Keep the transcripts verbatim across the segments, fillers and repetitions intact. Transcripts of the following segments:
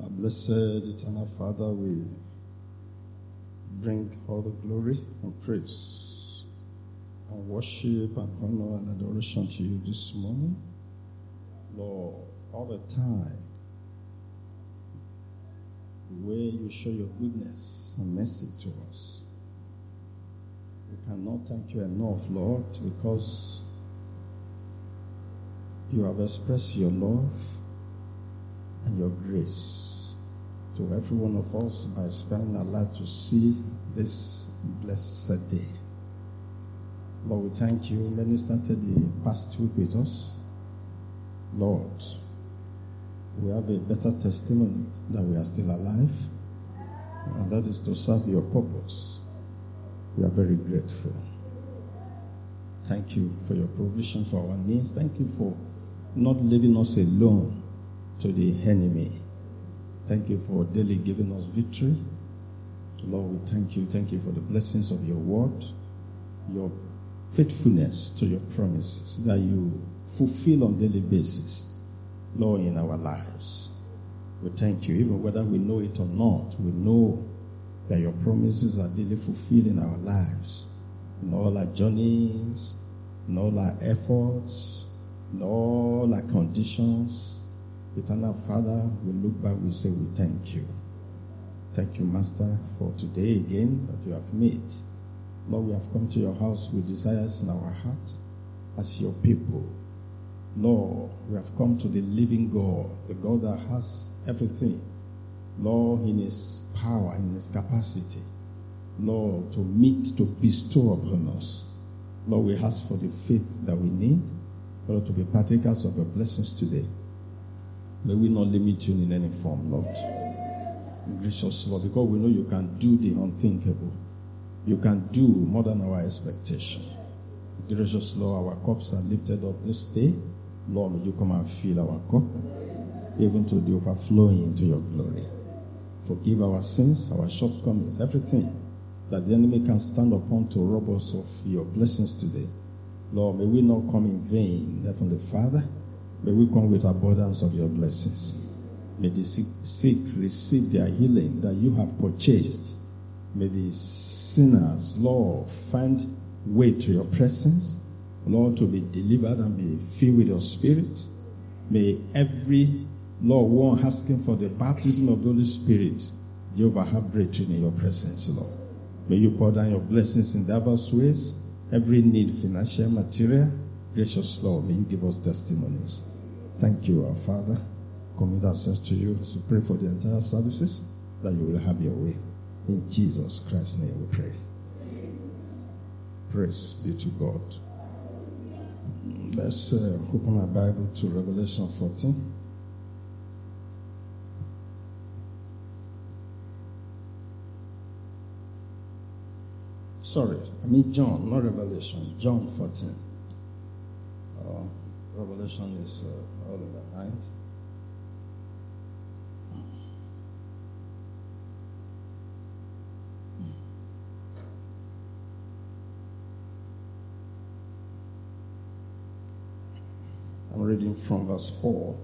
Our blessed eternal Father, we bring all the glory and praise and worship and honor and adoration to you this morning. Lord, all the time, the way you show your goodness and mercy to us, we cannot thank you enough, Lord, because you have expressed your love and your grace to every one of us by sparing our life to see this blessed day. Lord, we thank you. Many started the past week with us. Lord, we have a better testimony that we are still alive, and that is to serve your purpose. We are very grateful. Thank you for your provision for our needs. Thank you for not leaving us alone to the enemy. Thank you for daily giving us victory. Lord, we thank you. Thank you for the blessings of your word, your faithfulness to your promises that you fulfill on a daily basis, Lord, in our lives. We thank you. Even whether we know it or not, we know that your promises are daily fulfilled in our lives, in all our journeys, in all our efforts, in all our conditions. Eternal Father, we look back, we say we thank you. Thank you, Master, for today again that you have made. Lord, we have come to your house with desires in our hearts as your people. Lord, we have come to the living God, the God that has everything. Lord, in his power, in his capacity. Lord, to meet, to bestow upon us. Lord, we ask for the faith that we need, Lord, to be partakers of your blessings today. May we not limit you in any form, Lord. Gracious Lord, because we know you can do the unthinkable. You can do more than our expectation. Gracious Lord, our cups are lifted up this day. Lord, may you come and fill our cup, even to the overflowing into your glory. Forgive our sins, our shortcomings, everything that the enemy can stand upon to rob us of your blessings today. Lord, may we not come in vain, Heavenly Father. May we come with abundance of your blessings. May the sick, sick receive their healing that you have purchased. May the sinners, Lord, find way to your presence. Lord, to be delivered and be filled with your spirit. May every, Lord, one asking for the baptism of the Holy Spirit, Jehovah, have breakthrough in your presence, Lord. May you pour down your blessings in diverse ways. Every need, financial, material. Gracious Lord, may you give us testimonies. Thank you, our Father. Commit ourselves to you as we pray for the entire services, that you will have your way. In Jesus Christ's name we pray. Praise be to God. Let's uh, open our Bible to Revelation fourteen. Sorry, I mean John, not Revelation. John fourteen. Uh, Revelation is uh, all in the mind. I'm reading from verse four.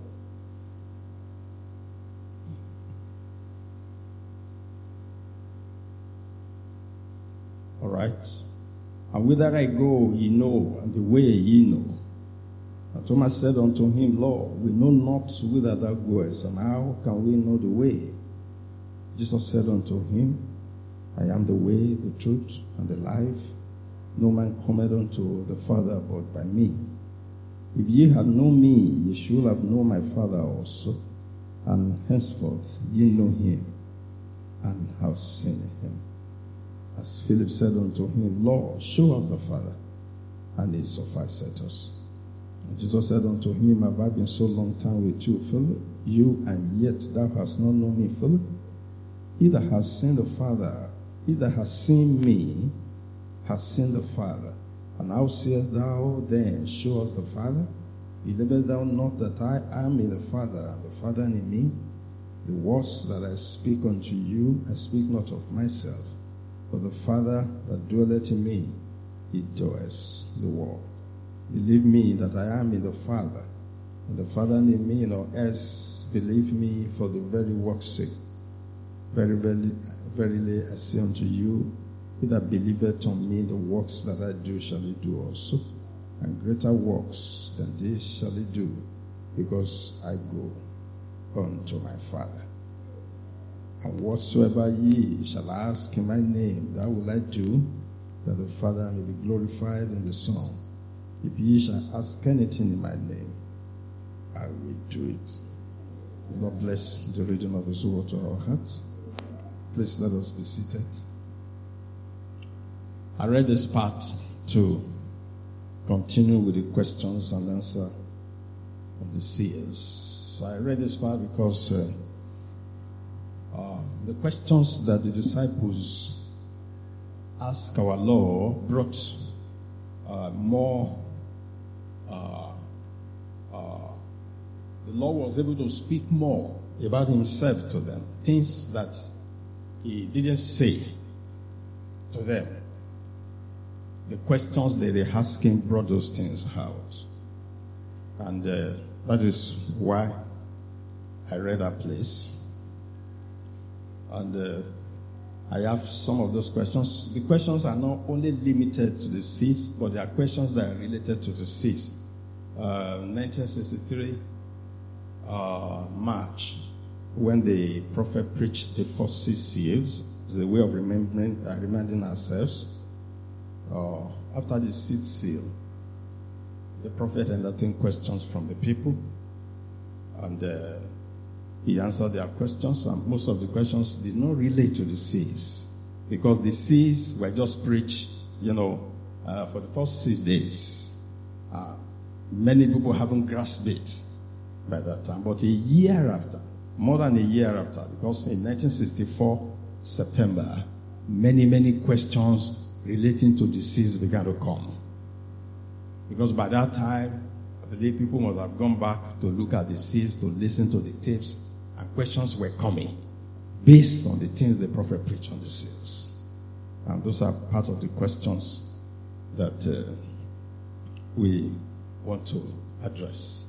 All right. And whither I go, ye know, and the way ye know. And Thomas said unto him, Lord, we know not whither thou goest, and how can we know the way? Jesus said unto him, I am the way, the truth, and the life. No man cometh unto the Father but by me. If ye had known me, ye should have known my Father also. And henceforth ye know him, and have seen him. As Philip said unto him, Lord, show us the Father, and it sufficeth us. And Jesus said unto him, have I been so long time with you, Philip? You, and yet thou hast not known me, Philip? He that has seen the Father, he that has seen me, has seen the Father. And how sayest thou then, show us the Father? Believest thou not that I am in the Father, and the Father in me? The words that I speak unto you, I speak not of myself, but the Father that dwelleth in me, he doeth the work. Believe me that I am in the Father, And the Father in me, nor else believe me for the very work's sake. Very, very, verily I say unto you, he that believeth on me, the works that I do shall he do also, and greater works than these shall he do, because I go unto my Father. And whatsoever ye shall ask in my name, that will I do, that the Father may be glorified in the Son. If ye shall ask anything in my name, I will do it. God bless the reading of his word to our hearts. Please let us be seated. I read this part to continue with the questions and answer of the seers. So I read this part because uh, uh, the questions that the disciples asked our Lord brought uh, more. Uh, uh, the Lord was able to speak more about himself to them, things that he didn't say to them. The questions that they asked him brought those things out. And uh, that is why I read that place. And uh, I have some of those questions. The questions are not only limited to the seas, but they are questions that are related to the seas. Uh, nineteen sixty-three, uh, March, when the prophet preached the first six seals, it's a way of remembering, uh, reminding ourselves. Uh, after the sixth seal, the prophet entertained questions from the people, and uh, he answered their questions, and most of the questions did not relate to the seals, because the seals were just preached, you know, uh, for the first six days. Uh, many people haven't grasped it by that time, but a year after, more than a year after, because in nineteen sixty-four, September, many, many questions relating to disease began to come. Because by that time, I believe people must have gone back to look at the seals, to listen to the tapes, and questions were coming based on the things the prophet preached on the seals. And those are part of the questions that uh, we want to address.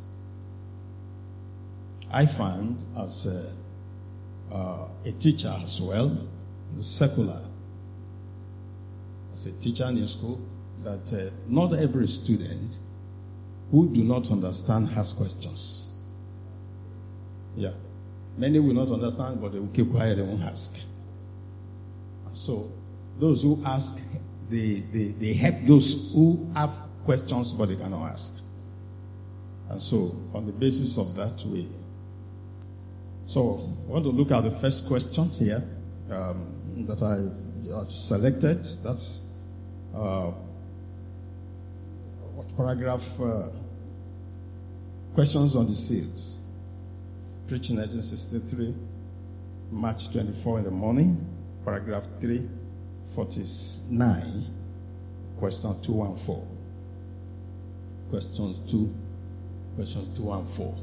I find, as a, uh, a teacher as well, the secular, as a teacher in school, that uh, not every student who do not understand has questions. Yeah. Many will not understand, but they will keep quiet, they won't ask. So, those who ask, they, they, they help those who have questions, but they cannot ask. And so, on the basis of that, we... So, I want to look at the first question here um, that I have selected. That's uh, what paragraph? Uh, questions on the seals. Preached in nineteen sixty-three, March twenty-fourth in the morning, paragraph three forty-nine, question two and four. Questions two, questions two and four.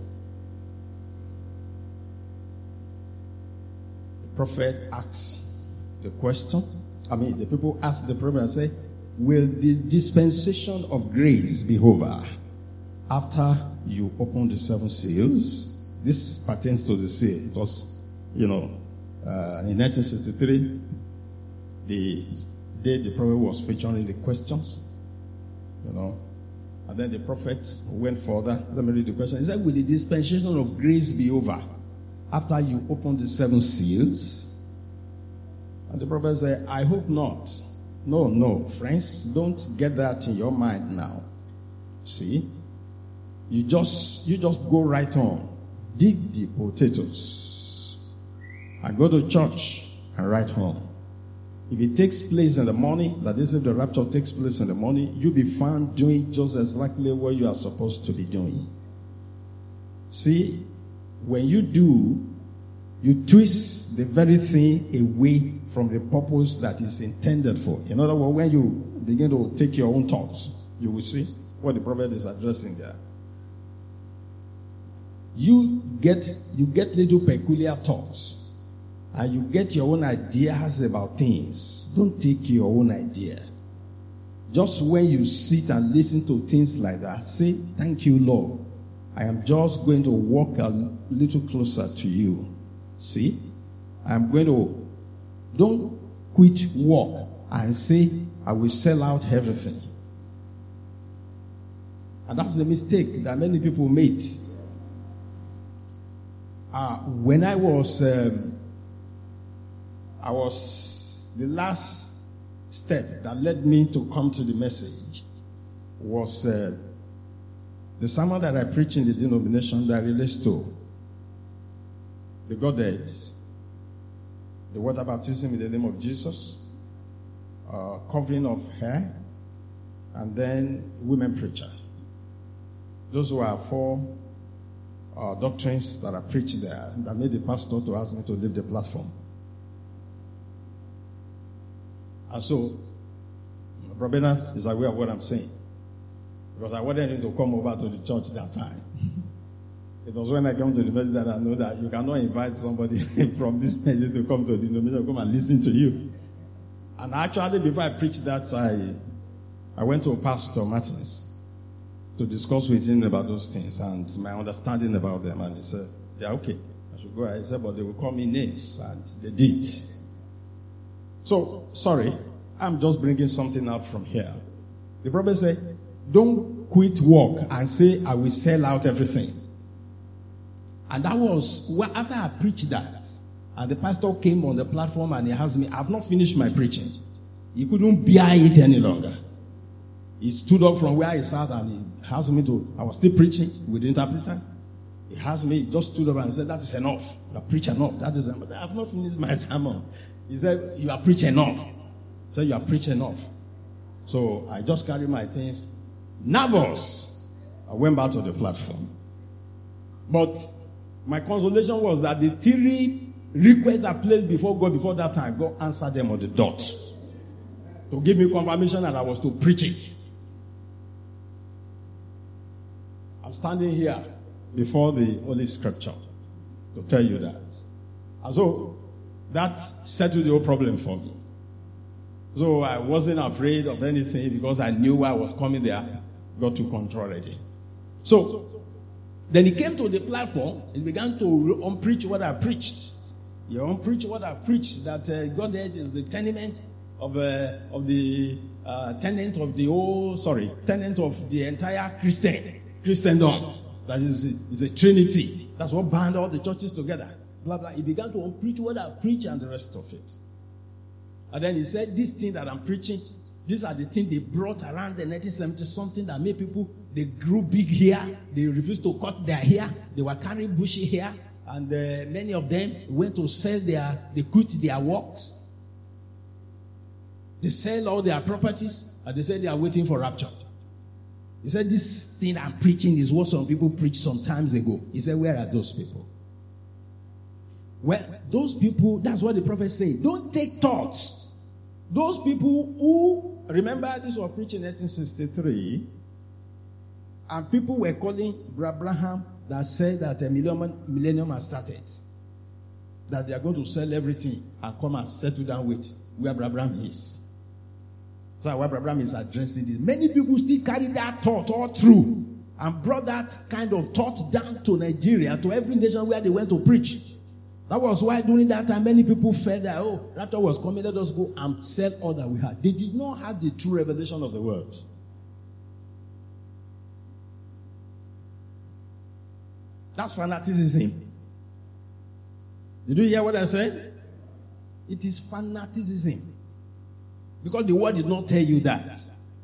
The prophet asks the question. I mean, the people ask the prophet and say, will the dispensation of grace be over after you open the seven seals? This pertains to the seal. It was, you know, uh, in nineteen sixty-three, the day the prophet was featuring the questions, you know, and then the prophet went further. Let me read the question. He said, will the dispensation of grace be over after you open the seven seals? And the prophet said, I hope not. No, no, friends, don't get that in your mind now. See? You just, you just go right on. Dig the potatoes. And go to church and write home. If it takes place in the morning, that is, if the rapture takes place in the morning, you'll be found doing just exactly what you are supposed to be doing. See, when you do, you twist the very thing away from the purpose that is intended for. In other words, when you begin to take your own thoughts, you will see what the prophet is addressing there. You get you get little peculiar thoughts, and you get your own ideas about things. Don't take your own idea. Just when you sit and listen to things like that, say, thank you, Lord. I am just going to walk a little closer to you. See? I'm going to, don't quit work and say, I will sell out everything. And that's the mistake that many people made. Uh, when I was, um, I was, the last step that led me to come to the message was uh, the sermon that I preach in the denomination that relates to the Godhead, the water baptism in the name of Jesus, uh, covering of hair, and then women preacher. Those were four uh, doctrines that I preached there that made the pastor to ask me to leave the platform. And so, Brother Bernard is aware of what I'm saying. Because I wanted him to come over to the church that time. It was when I came to the message that I know that you cannot invite somebody from this message to come to the denomination, come and listen to you. And actually, before I preached that, I, I went to Pastor Martins to discuss with him about those things and my understanding about them. And he said, yeah, okay, I should go. I said, but they will call me names. And they did. So, sorry, I'm just bringing something out from here. The prophet said, don't quit work and say, I will sell out everything. And that was, well, after I preached that, and the pastor came on the platform and he asked me, I've not finished my preaching. He couldn't bear it any longer. He stood up from where he sat and he asked me to, I was still preaching with the interpreter. He asked me, he just stood up and said, that is enough. You have preached enough. That is enough. I have not finished my sermon. He said, you have preached enough. He said, you have preached enough. So I just carried my things. Nervous. I went back to the platform. But my consolation was that the three requests I placed before God before that time, God answered them on the dot. To give me confirmation that I was to preach it. I'm standing here before the Holy Scripture to tell you that. And so, that settled the whole problem for me. So I wasn't afraid of anything because I knew I was coming there. God took control already. So, then he came to the platform and began to unpreach what I preached. He unpreached what I preached, that uh, Godhead is the tenement of uh, of the uh, tenant of the whole, sorry, tenant of the entire Christian Christendom. That is, is a Trinity. That's what bound all the churches together. Blah blah. He began to unpreach what I preached and the rest of it. And then he said, "This thing that I'm preaching, these are the things they brought around the nineteen seventies, something that made people, they grew big hair. They refused to cut their hair. They were carrying bushy hair. And uh, many of them went to sell their, they quit their works. They sell all their properties. And they said they are waiting for rapture. He said, this thing I'm preaching is what some people preached some times ago. He said, where are those people? Well, those people, that's what the prophet said. Don't take thoughts. Those people who, remember this was preached in nineteen sixty-three, and people were calling Abraham that said that a millennium, millennium has started. That they are going to sell everything and come and settle down with where Abraham is. So where Abraham is addressing this. Many people still carry that thought all through and brought that kind of thought down to Nigeria, to every nation where they went to preach. That was why during that time many people felt that, oh, rapture was coming, let us go and sell all that we had. They did not have the true revelation of the word. That's fanaticism. Did you hear what I said? It is fanaticism. Because the word did not tell you that.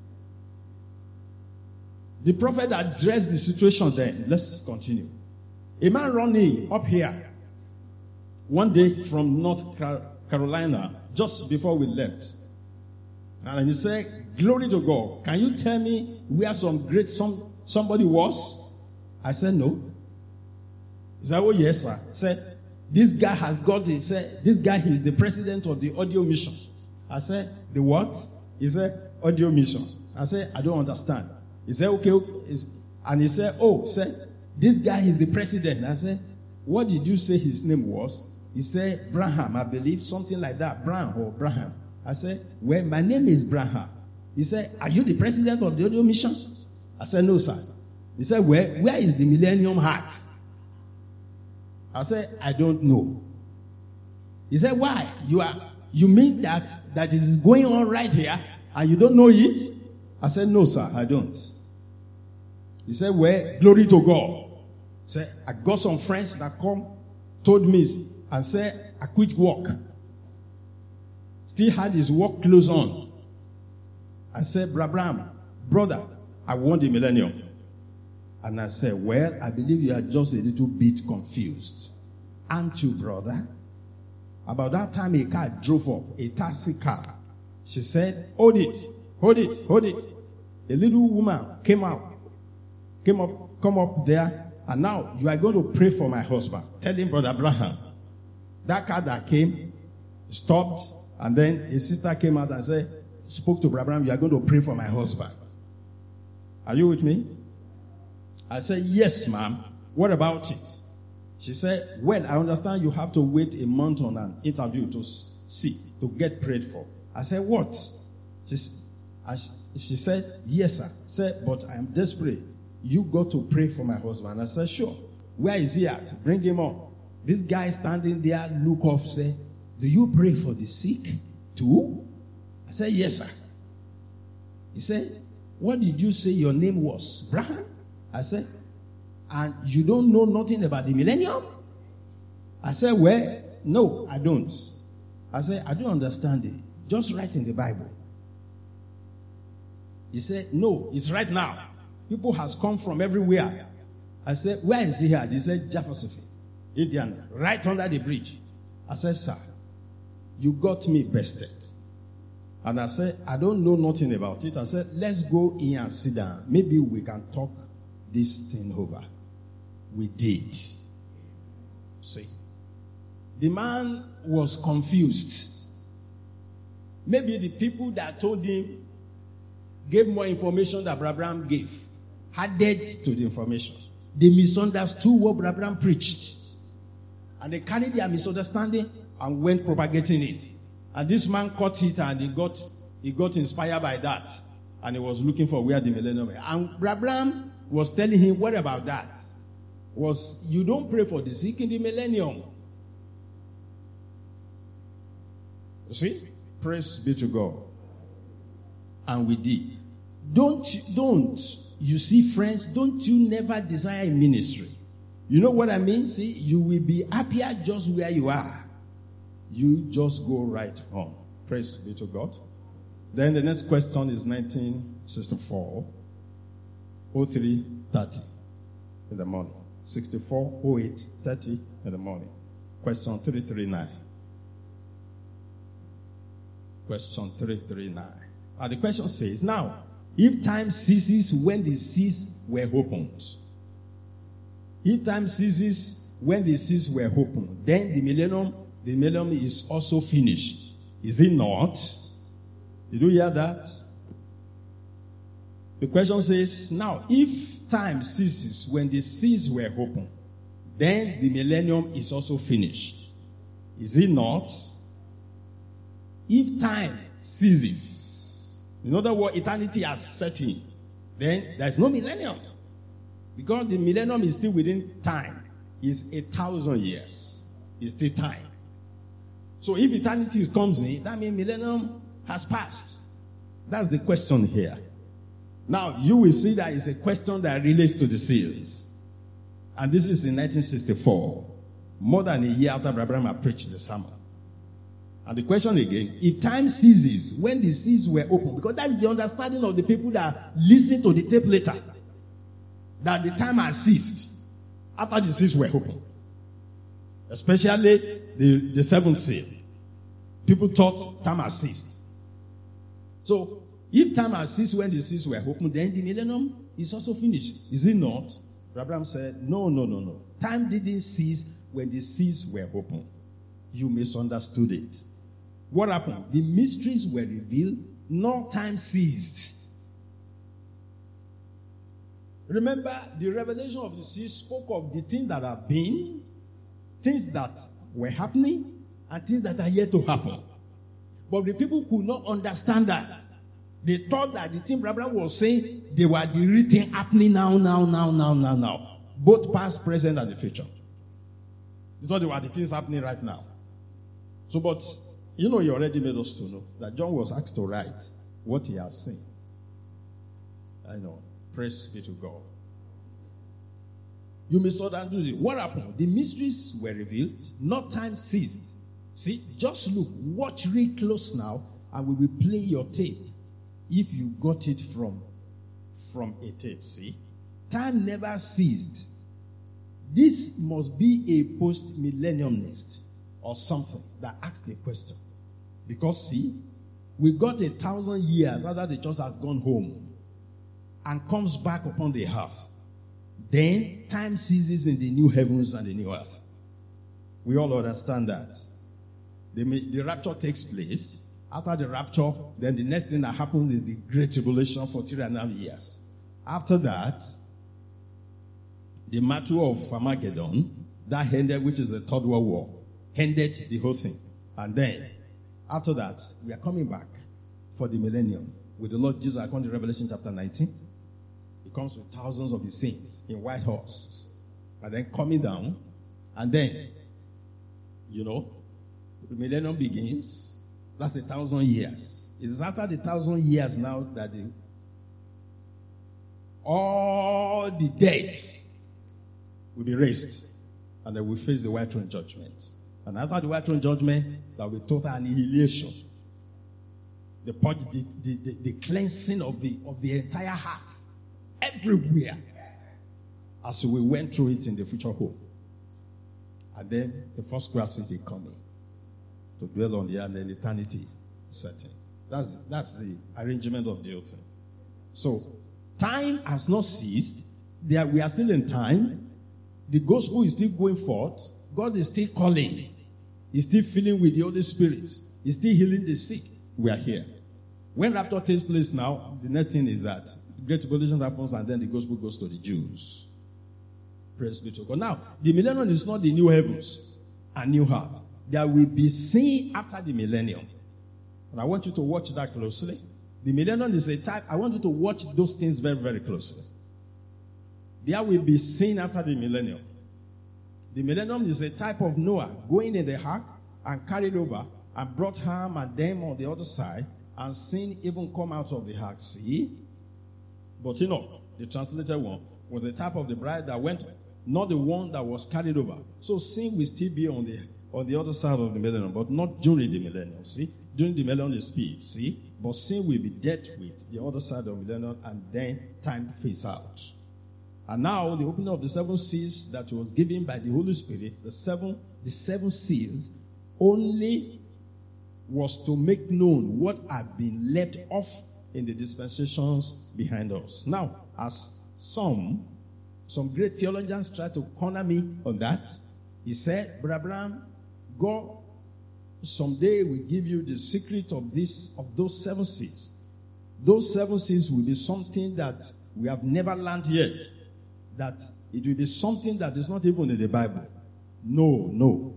The prophet addressed the situation then. Let's continue. A man running up here one day from North Carolina, just before we left. And he said, glory to God. Can you tell me where some great some somebody was? I said, no. He said, oh, yes, sir. He said, this guy has got the, he said, this guy is the president of the audio mission. I said, the what? He said, audio mission. I said, I don't understand. He said, okay. okay. And he said, oh, said, this guy is the president. I said, what did you say his name was? He said, Braham, I believe, something like that. Braham or Braham. I said, well, my name is Braham. He said, are you the president of the audio mission? I said, no, sir. He said, where, where is the millennium heart? I said, I don't know. He said, why? You are, you mean that, that is going on right here and you don't know it? I said, no, sir, I don't. He said, well, glory to God. He said, I got some friends that come, told me and said, I quit work. Still had his work clothes on. I said, Brabram, brother, I want the millennium. And I said, well, I believe you are just a little bit confused. Aren't you, brother? About that time, a car drove up, a taxi car. She said, hold it, hold it, hold it. A little woman came out, came up, come up there, and now you are going to pray for my husband. Tell him, Brother Abraham. That car that came, stopped, and then his sister came out and said, spoke to Brother Abraham, you are going to pray for my husband. Are you with me? I said, yes, ma'am. What about it? She said, well, I understand you have to wait a month on an interview to see, to get prayed for. I said, what? She, she said, yes, sir. Said, but I am desperate. You got to pray for my husband. I said, sure. Where is he at? Bring him on. This guy standing there, look off, say, do you pray for the sick too? I said, yes, sir. He said, what did you say your name was? Braham? I said, and you don't know nothing about the millennium? I said, well, no, I don't. I said, I don't understand it. Just write in the Bible. He said, no, it's right now. People has come from everywhere. I said, where is he at? He said, Jefferson, Indiana, right under the bridge. I said, sir, you got me bested. And I said, I don't know nothing about it. I said, let's go in and sit down. Maybe we can talk this thing over. We did. See, the man was confused. Maybe the people that told him gave more information than Abraham gave, added to the information. They misunderstood what Abraham preached. And they carried their misunderstanding and went propagating it. And this man caught it and he got, he got inspired by that. And he was looking for where the millennium is. And Abraham was telling him, what about that? Was, you don't pray for the sick in the millennium. You see? Praise be to God. And we did. Don't, don't, you see, friends, don't you never desire a ministry. You know what I mean? See, you will be happier just where you are. You just go right home. Praise be to God. Then the next question is nineteen sixty-four, oh three thirty in the morning. sixty-four, oh eight, thirty in the morning. Question three thirty-nine. Question three thirty-nine. And the question says, now, if time ceases when the seas were opened, if time ceases when the seas were opened, then the millennium, the millennium is also finished. Is it not? Did you hear that? The question says, now, if time ceases when the seas were opened, then the millennium is also finished. Is it not? If time ceases, in other words, eternity has set in, then there's no millennium. Because the millennium is still within time. It's a thousand years. It's still time. So if eternity comes in, that means millennium has passed. That's the question here. Now, you will see that it's a question that relates to the seals. And this is in nineteen sixty-four, more than a year after Abraham had preached the sermon. And the question again, if time ceases when the seas were open, because that's the understanding of the people that listen to the tape later, that the time has ceased after the seas were open. Especially the, the seventh seal. People thought time has ceased. So, if time has ceased when the seas were open, then the millennium is also finished. Is it not? Abraham said, no, no, no, no. Time didn't cease when the seas were open. You misunderstood it. What happened? The mysteries were revealed, no time ceased. Remember, the revelation of the seas spoke of the things that have been, things that were happening, and things that are yet to happen. But the people could not understand that. They thought that the thing Abraham was saying, they were the real thing happening now, now, now, now, now, now. Both past, present, and the future. They thought they were the things happening right now. So, but, you know, he already made us to know that John was asked to write what he has seen. I know. Praise be to God. You misunderstood it. What happened? The mysteries were revealed, not time ceased. See, just look, watch real close now, and we will play your tape. If you got it from, from a tape, see? Time never ceased. This must be a post-millenniumist or something that asks the question. Because, see, we got a thousand years after the church has gone home and comes back upon the earth. Then time ceases in the new heavens and the new earth. We all understand that. The, the rapture takes place. After the rapture, then the next thing that happens is the great tribulation for three and a half years. After that, the battle of Armageddon, that ended, which is the Third World War, ended the whole thing. And then, after that, we are coming back for the millennium with the Lord Jesus, according to Revelation chapter nineteen. He comes with thousands of his saints in white horses. And then coming down. And then, you know, the millennium begins. That's a thousand years. It's after the thousand years now that the, all the dead will be raised. And then we face the white throne judgment. And after the white throne judgment, there will be total annihilation. The, the, the, the, the cleansing of the, of the entire heart. Everywhere. As we went through it in the future home. And then the first class city coming to dwell on the earth and eternity setting. That's, that's the arrangement of the whole thing. So, time has not ceased. There, we are still in time. The gospel is still going forth. God is still calling. He's still filling with the Holy Spirit. He's still healing the sick. We are here. When rapture takes place now, the next thing is that great tribulation happens and then the gospel goes to the Jews. Praise be to God. Now, the millennium is not the new heavens and new earth. There will be seen after the millennium. And I want you to watch that closely. The millennium is a type. I want you to watch those things very, very closely. There will be seen after the millennium. The millennium is a type of Noah going in the ark and carried over and brought Ham and them on the other side and sin even come out of the ark. See? But Enoch, the translated one, was a type of the bride that went, not the one that was carried over. So sin will still be on the on the other side of the millennium, but not during the millennium. See? During the millennium is peace. See? But sin will be dealt with the other side of the millennium, and then time fades out. And now the opening of the seven seals that was given by the Holy Spirit, the seven, the seven seals, only was to make known what had been left off in the dispensations behind us. Now, as some, some great theologians try to corner me on that, he said, Brother Abraham, God someday will give you the secret of this, of those seven seals. Those seven seals will be something that we have never learned yet. That it will be something that is not even in the Bible. No, no.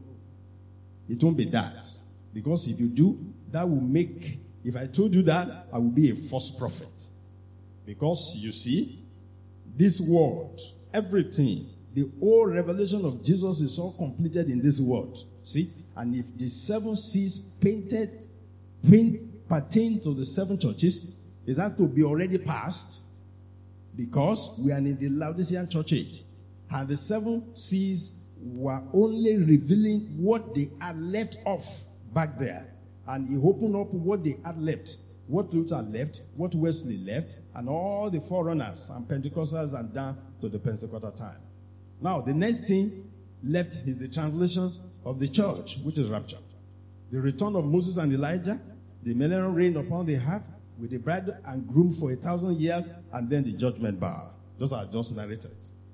It won't be that. Because if you do, that will make, if I told you that, I will be a false prophet. Because, you see, this world, everything, the whole revelation of Jesus is all completed in this world. See? And if the seven seals painted, paint, pertain to the seven churches, it has to be already passed. Because we are in the Laodicean church age. And the seven seals were only revealing what they had left off back there. And he opened up what they had left. What Luther left, what Wesley left, and all the forerunners and Pentecostals and down to the Pentecostal time. Now, the next thing left is the translation of the church, which is rapture. The return of Moses and Elijah, the millennial reign upon the heart, with the bride and groom for a thousand years, and then the judgment bar. Those are just narrated.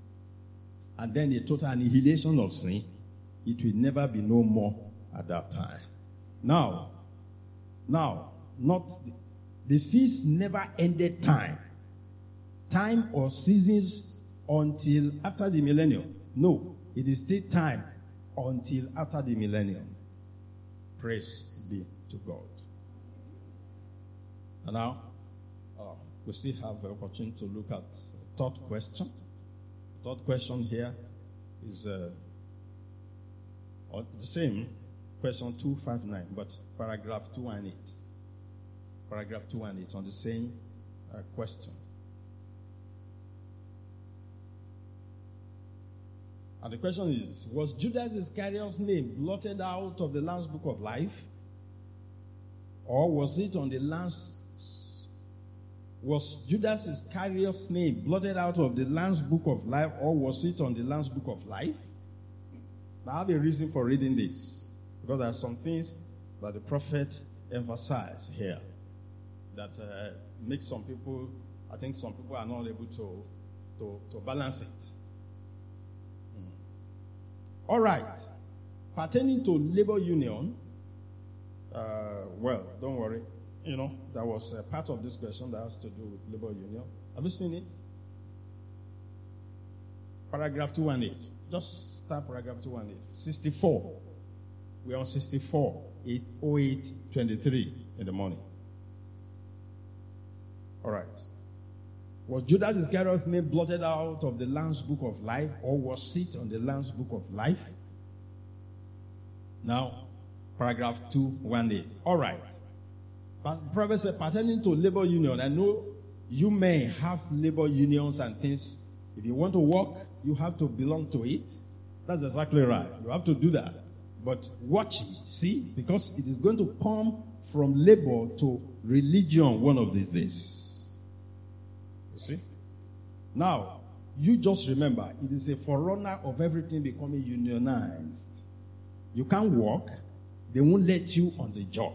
And then the total annihilation of sin. It will never be no more at that time. Now, now, not the, the seas never ended time. Time or seasons until after the millennium. No, it is still time until after the millennium. Praise be to God. And now, uh, we still have the opportunity to look at the third question. The third question here is uh, the same question two fifty-nine, but paragraph two eighteen. Paragraph two eighteen on the same uh, question. And the question is, was Judas Iscariot's name blotted out of the Lamb's Book of Life? Or was it on the Lamb's... Was Judas Iscariot's name blotted out of the Lamb's Book of Life, or was it on the Lamb's Book of Life? Now, I have a reason for reading this, because there are some things that the prophet emphasized here that uh, make some people, I think some people are not able to, to, to balance it. All right. Pertaining to labor union, uh, well, don't worry. You know, that was a part of this question that has to do with labor union. Have you seen it? Paragraph two eighteen. Just start paragraph two eighteen. sixty-four. We're on sixty-four, eight oh eight twenty-three in the morning. All right. Was Judas Iscariot's name blotted out of the Lamb's Book of Life, or was it on the Lamb's Book of Life? Now, paragraph two eighteen. All right. But prophet said, pertaining to labor union, I know you may have labor unions and things. If you want to work, you have to belong to it. That's exactly right. You have to do that. But watch it, see? Because it is going to come from labor to religion one of these days. You see? Now, you just remember, it is a forerunner of everything becoming unionized. You can't work, they won't let you on the job.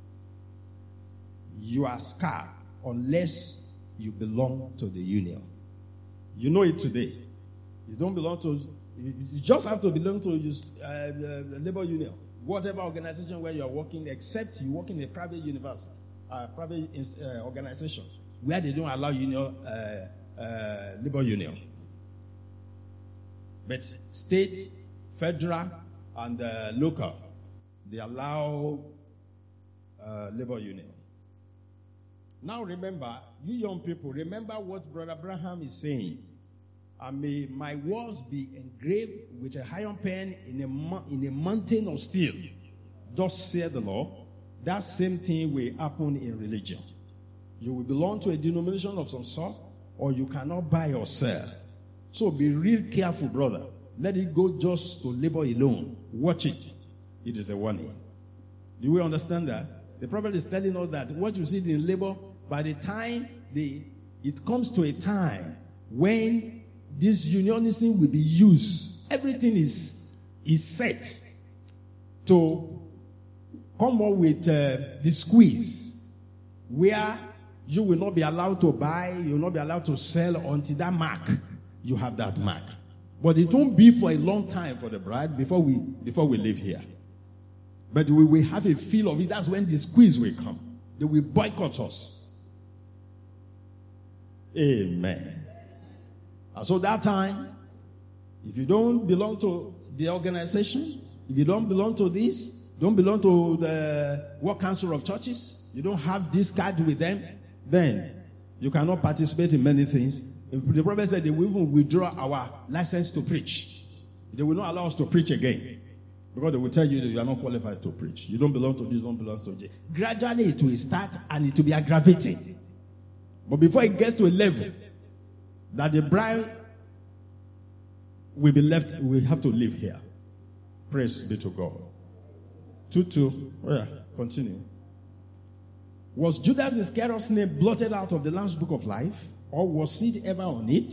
You are scarred unless you belong to the union. You know it today. You don't belong to, you just have to belong to uh, the labor union, whatever organization where you are working, except you work in a private university, a private uh, organization, where they don't allow union, uh, uh, labor union. But state, federal, and uh, local, they allow uh, labor union. Now remember, you young people, remember what Brother Abraham is saying. And may my words be engraved with a iron pen in a, mo- in a mountain of steel. Thus saith the Lord. That same thing will happen in religion. You will belong to a denomination of some sort, or you cannot buy or sell. So be real careful, brother. Let it go just to labor alone. Watch it. It is a warning. Do we understand that? The prophet is telling us that what you see in labor, by the time the, it comes to a time when this unionism will be used, everything is, is set to come up with uh, the squeeze, where you will not be allowed to buy, you will not be allowed to sell until that mark, you have that mark. But it won't be for a long time for the bride before we before we leave here. But we will have a feel of it. That's when the squeeze will come. They will boycott us. Amen. And so that time, if you don't belong to the organization, if you don't belong to this, don't belong to the World Council of Churches, you don't have this card with them, then you cannot participate in many things. The prophet said they will even withdraw our license to preach. They will not allow us to preach again. Because they will tell you that you are not qualified to preach. You don't belong to this, you don't belong to this. Gradually it will start and it will be aggravating. But before it gets to a level that the bride will be left, we have to live here. Praise be to God. Two, two. Oh yeah, continue. Was Judas Iscariot's name blotted out of the Lamb's Book of Life? Or was it ever on it?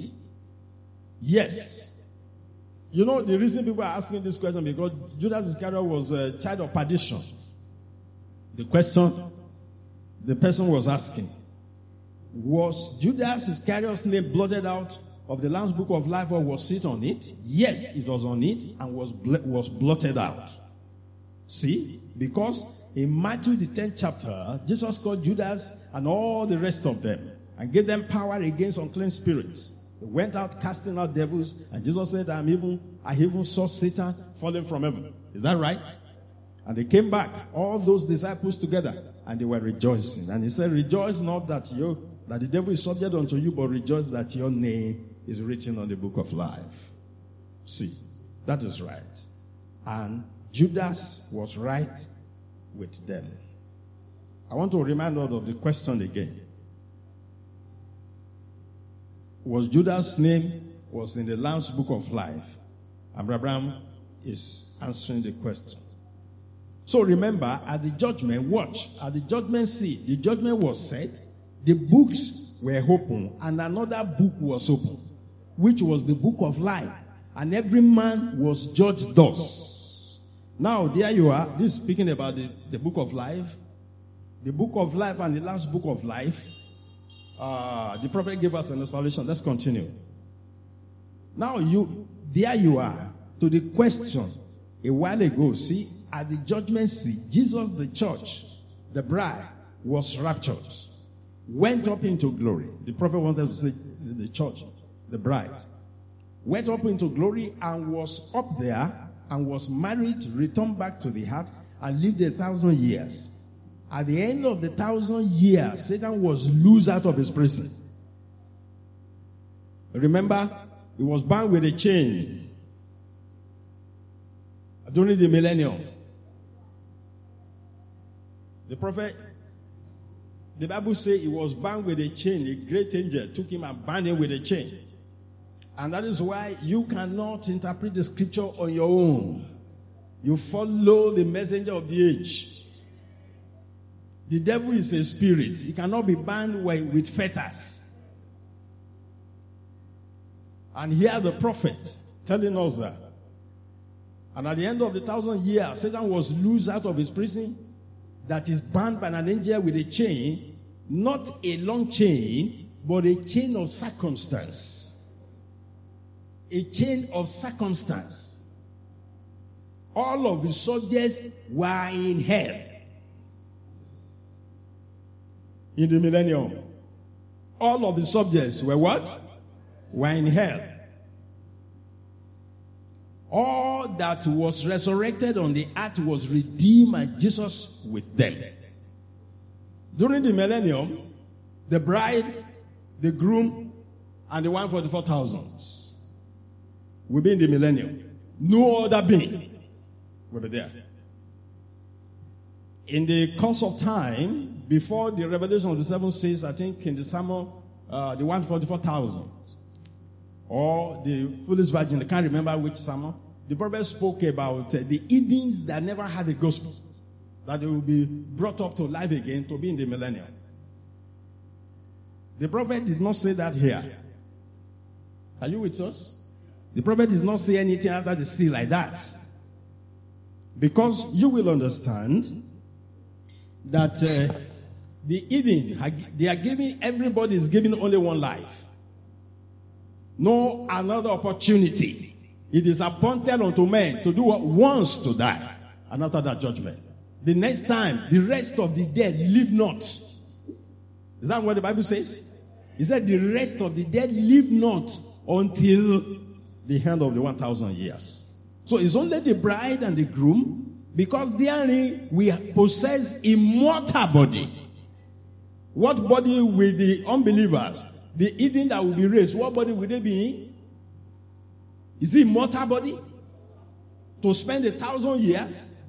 Yes. You know, the reason people are asking this question because Judas Iscariot was a child of perdition. The question the person was asking, was Judas Iscariot's name blotted out of the Lamb's Book of Life, or was it on it? Yes, it was on it and was bl- was blotted out. See? Because in Matthew the tenth chapter, Jesus called Judas and all the rest of them and gave them power against unclean spirits. They went out casting out devils, and Jesus said, I'm even, I even saw Satan falling from heaven. Is that right? And they came back, all those disciples together, and they were rejoicing. And he said, rejoice not that you that the devil is subject unto you, but rejoice that your name is written on the book of life. See, that is right. And Judas was right with them. I want to remind us of the question again. Was Judas' name was in the Lamb's book of life? And Abraham is answering the question. So remember, at the judgment, watch, at the judgment seat, the judgment was set, the books were open, and another book was open, which was the book of life. And every man was judged thus. Now, there you are. This is speaking about the, the book of life. The book of life and the last book of life. Uh, the prophet gave us an explanation. Let's continue. Now, you, there you are. To the question a while ago, see, at the judgment seat, Jesus, the church, the bride, was raptured, went up into glory. The prophet wanted to say the church, the bride, went up into glory and was up there and was married, returned back to the earth and lived a thousand years. At the end of the thousand years, Satan was loose out of his prison. Remember, he was bound with a chain during the millennium. The prophet, the Bible says he was bound with a chain. A great angel took him and bound him with a chain. And that is why you cannot interpret the scripture on your own. You follow the messenger of the age. The devil is a spirit. He cannot be bound with fetters. And here the prophet telling us that. And at the end of the thousand years, Satan was loose out of his prison, that is bound by an angel with a chain, not a long chain, but a chain of circumstance. A chain of circumstance. All of his subjects were in hell. In the millennium. All of the subjects were what? Were in hell. All that was resurrected on the earth was redeemed, and Jesus with them. During the millennium, the bride, the groom, and the one hundred forty-four thousand will be in the millennium. No other being will be there. In the course of time, before the revelation of the seven seals, I think in the sermon, uh, the one hundred forty-four thousand, or the foolish virgin, I can't remember which sermon, the prophet spoke about uh, the Edens that never had the gospel, that they will be brought up to life again to be in the millennium. The prophet did not say that here. Are you with us? The prophet did not say anything after the seal like that. Because you will understand that uh, the Eden, they are giving, everybody is giving only one life. No another opportunity. It is appointed unto men to do what wants to die. And after that judgment. The next time, the rest of the dead live not. Is that what the Bible says? It said the rest of the dead live not until the end of the one thousand years. So it's only the bride and the groom, because therein we possess immortal body. What body will the unbelievers, the Eden that will be raised, what body will they be in? Is it immortal body? To spend a thousand years?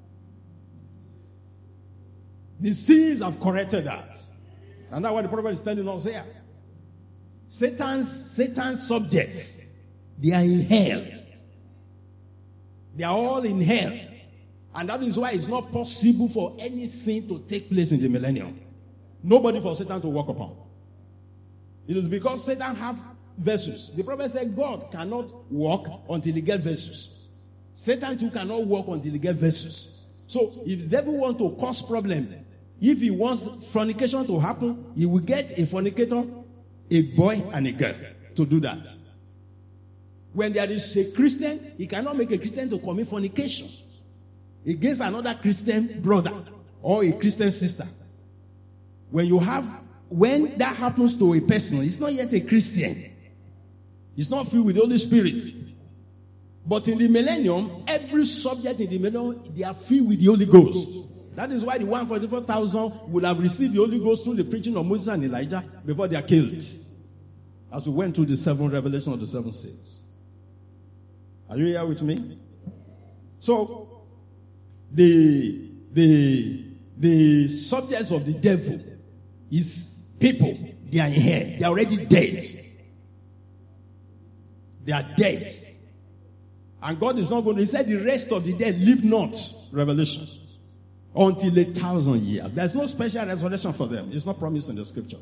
The sins have corrected that. And that's what the prophet is telling us here. Satan's, Satan's subjects, they are in hell. They are all in hell. And that is why it's not possible for any sin to take place in the millennium. Nobody for Satan to walk upon. It is because Satan have vessels. The prophet said God cannot walk until he gets vessels. Satan too cannot walk until he gets vessels. So if the devil wants to cause problem, if he wants fornication to happen, he will get a fornicator, a boy and a girl to do that. When there is a Christian, he cannot make a Christian to commit fornication against another Christian brother or a Christian sister. When you have, when that happens to a person, it's not yet a Christian. It's not filled with the Holy Spirit. But in the millennium, every subject in the millennium, they are filled with the Holy Ghost. That is why the one hundred forty-four thousand would have received the Holy Ghost through the preaching of Moses and Elijah before they are killed. As we went through the seven revelation of the seven seals. Are you here with me? So, the, the, the subjects of the devil is people. They are in here. They are already dead. They are dead. And God is not going to, he said the rest of the dead live not. Revelation. Until a thousand years. There's no special resurrection for them. It's not promised in the scripture.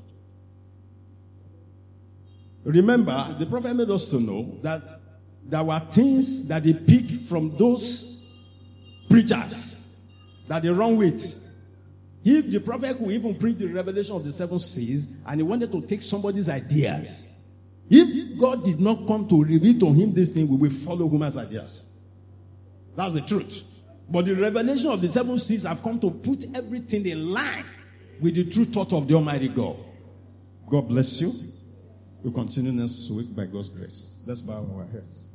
Remember, the prophet made us to know that there were things that they picked from those preachers that they run with. If the prophet could even preach the revelation of the seven seals and he wanted to take somebody's ideas, if God did not come to reveal to him this thing, we will follow human's ideas. That's the truth. But the revelation of the seven seals have come to put everything in line with the true thought of the Almighty God. God bless you. We'll continue next week by God's grace. Let's bow our heads.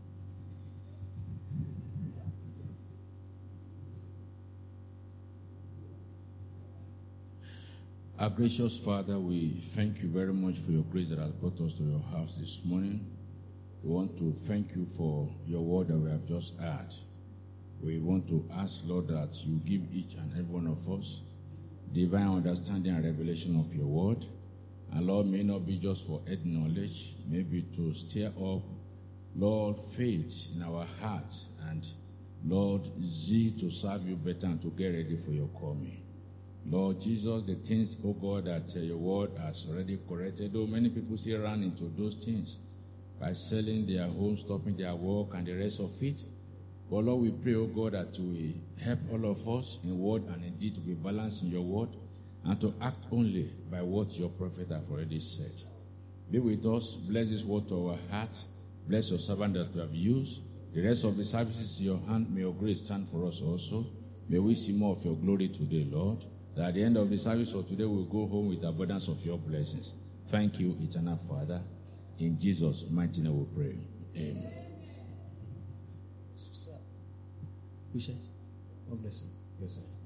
Our gracious Father, we thank you very much for your grace that has brought us to your house this morning. We want to thank you for your word that we have just heard. We want to ask, Lord, that you give each and every one of us divine understanding and revelation of your word. And Lord, may not be just for head knowledge, maybe to stir up, Lord, faith in our hearts, and Lord, zeal to serve you better and to get ready for your coming. Lord Jesus, the things, oh God, that uh, your word has already corrected, though many people still run into those things by selling their home, stopping their work, and the rest of it. But Lord, we pray, oh God, that you will help all of us in word and in deed to be balanced in your word, and to act only by what your prophet have already said. Be with us. Bless this word to our hearts. Bless your servant that you have used. The rest of the services in your hand, may your grace stand for us also. May we see more of your glory today, Lord. That at the end of the service of today, we'll go home with abundance of your blessings. Thank you, eternal Father. In Jesus' mighty name we pray. Amen. God bless you. Yes, sir.